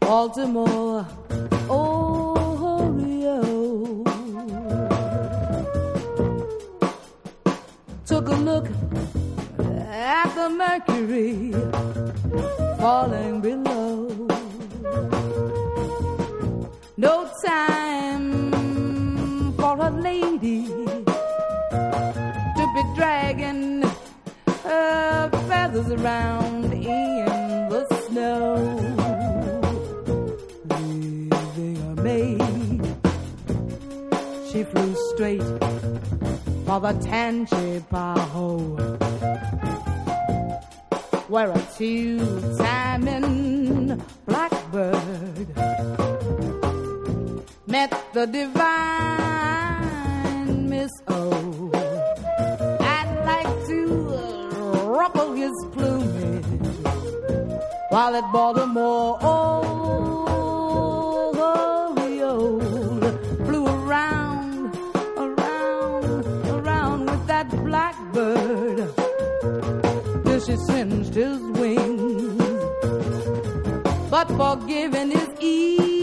Baltimore, Oreo. Took a look at the mercury falling below. No time for a lady to be dragging her feathers around in the snow. Leaving her maid, she flew straight for the Tangipahoe, where a two-timing blackbird met the divine Miss O. I'd like to ruffle his plumage while at Baltimore, Oreo flew around with that blackbird till she singed his wings. But forgiving is easy.